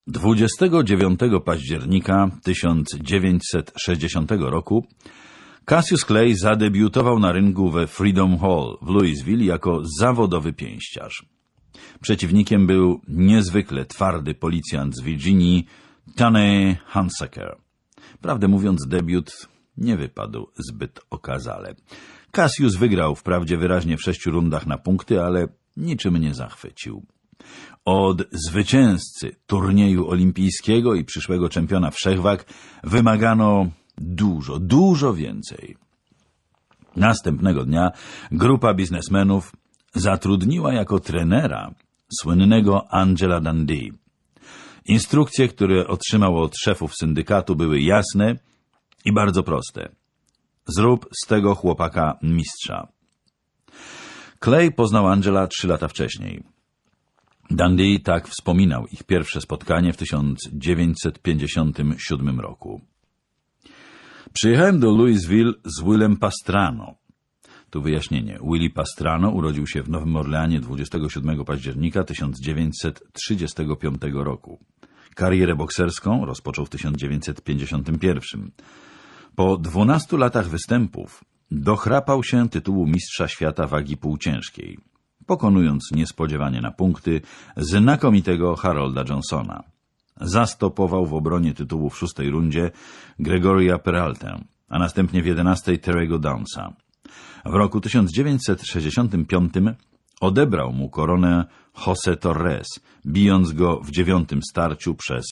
29 października 1960 roku Cassius Clay zadebiutował na ringu we Freedom Hall w Louisville jako zawodowy pięściarz. Przeciwnikiem był niezwykle twardy policjant z Virginii, Tony Hunsaker. Prawdę mówiąc, debiut nie wypadł zbyt okazale. Cassius wygrał wprawdzie wyraźnie w 6 rundach na punkty, ale niczym nie zachwycił. Od zwycięzcy turnieju olimpijskiego i przyszłego czempiona wszechwag wymagano dużo więcej. Następnego dnia grupa biznesmenów zatrudniła jako trenera słynnego Angela Dundee. Instrukcje, które otrzymał od szefów syndykatu, były jasne i bardzo proste. Zrób z tego chłopaka mistrza. Clay poznał Angela 3 lata wcześniej. Dundee tak wspominał ich pierwsze spotkanie w 1957 roku. Przyjechałem do Louisville z Willem Pastrano. Tu wyjaśnienie. Willie Pastrano urodził się w Nowym Orleanie 27 października 1935 roku. Karierę bokserską rozpoczął w 1951. Po 12 latach występów dochrapał się tytułu mistrza świata wagi półciężkiej, pokonując niespodziewanie na punkty znakomitego Harolda Johnsona. Zastopował w obronie tytułu w 6. rundzie Gregoria Peraltę, a następnie w 11. Terry'ego Downsa. W roku 1965 odebrał mu koronę José Torres, bijąc go w 9. starciu przez